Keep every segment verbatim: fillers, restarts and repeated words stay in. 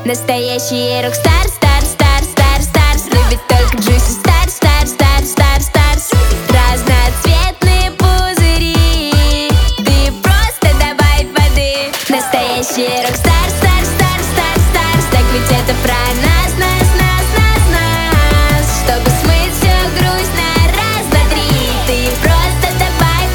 Настоящий рок-стар, стар, стар, стар, старс. Любит только Джуси, стар, стар, стар, стар, старс. Разноцветные пузыри, ты просто добавь воды. Настоящий рок-стар, стар, стар, стар, старс. Так ведь это про нас, нас, нас, нас, нас. Чтобы смыть всю грусть на раз, два, три, ты просто добавь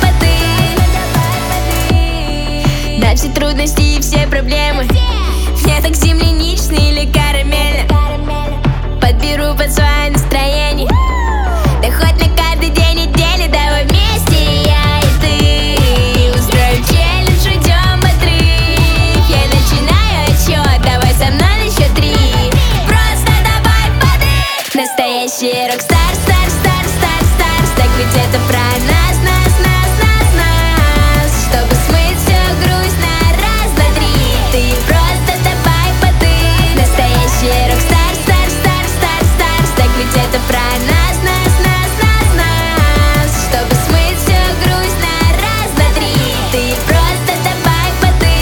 воды. На все трудности и все проблемы мне так земляничный или карамельно подберу под свое настроение. Да хоть на каждый день недели, давай вместе я и ты устроим челлендж, уйдем в отрыв. Я начинаю отсчет, давай со мной на счет три. Просто добавь воды. Настоящий рок-стар, стар, стар, стар, старс. Так ведь это про нас, нас, нас, нас, нас. Чтобы смыть всю грусть на раз, два, три, ты просто добавь воды. Настоящий рок-стар, стар, стар, стар, старс. Так ведь это про нас, нас, нас, нас, нас. Чтобы смыть всю грусть на раз, два, три, ты просто добавь воды.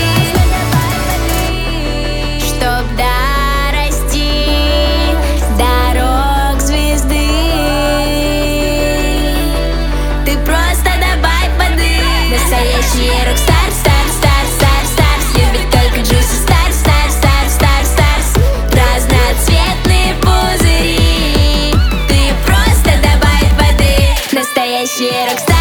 Чтоб дорасти до рок-звезды, ты просто добавь воды. Настоящий рок-стар, стар, стар, стар, старс. Любит только Джуси, стар, стар, стар, стар, старс. Разноцветные пузыри, ты просто добавь воды. Настоящий рок-стар.